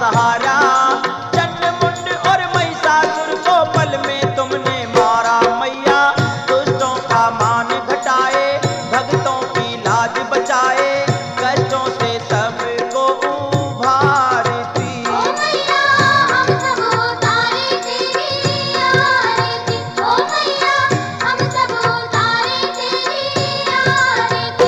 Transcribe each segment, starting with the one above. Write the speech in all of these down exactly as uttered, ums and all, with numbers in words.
सहारा। चंड मुंड और महिषासुर को पल में तुमने मारा मैया। दुष्टों का मान घटाए, भक्तों की लाज बचाए, कष्टों से सबको उभारती। ओ मैया हम सब उतारे तेरी आरती। ओ मैया हम सब उतारे तेरी आरती।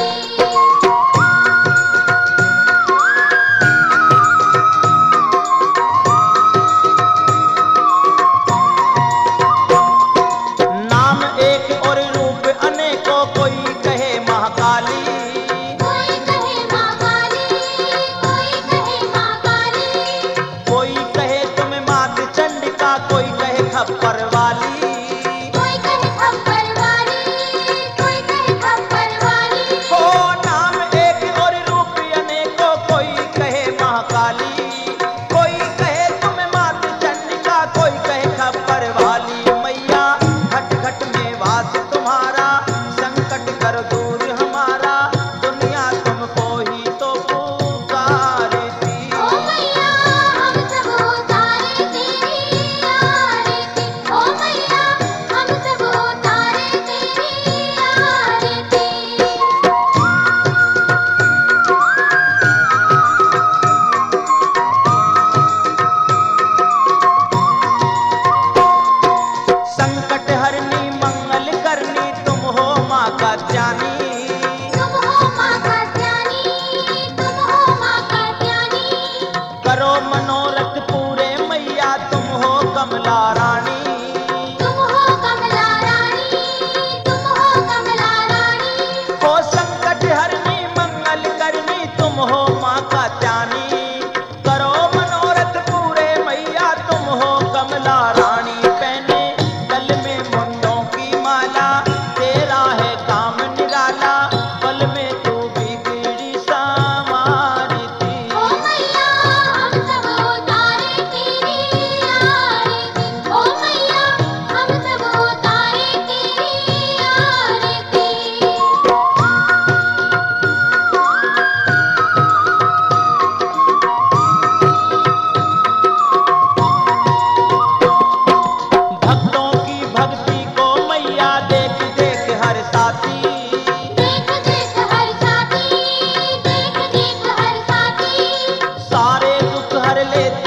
नाम एक और रूप अनेकों, कोई कहे महाकाली। कोई कहे माँ काली, कोई कहे माँ काली। कोई कहे तुम्हें मात चंडिका, कोई कहे खप्पर वाली। कोई कहे खप्पर वाली, कोई कहे खप्पर वाली। हो नाम एक और रूप अनेकों, कोई कहे महाकाली। कोई कहे तुम्हें मात चंडिका, कोई कहे खप्पर वाली। मैया घट घट में वास तुम्हारा, संकट कर दूर हमारा, दुनिया तुमको ही तो पुकारती। ओ मैया हम सब उतारे तेरी आरती। ओ मैया हम सब उतारे तेरी आरती। संकट हरनी मंगल करनी, तुम हो माँ का ज्ञानी। तुम हो माँ का ज्ञानी, तुम हो माँ का ज्ञानी। करो मनोरथ पूरे मैया, तुम हो कमला रानी। तुम हो कमला रानी, तुम हो कमला रानी। हो संकट हरनी मंगल करनी, तुम हो माँ का ज्ञानी। करो मनोरथ पूरे मैया, तुम हो कमला रानी। पहने गल में मुंडों की माला, तेरा है काम निराला, पल में तू बिगड़ी संवारती। ओ मैया हम सब उतारे तेरी आरती। ओ मैया हम सब उतारे तेरी आरती। भक्तों की भक्ति को मैया देख देख हर साथी। देख देख हर साथी, देख देख हर साथी। सारे दुख हर लेती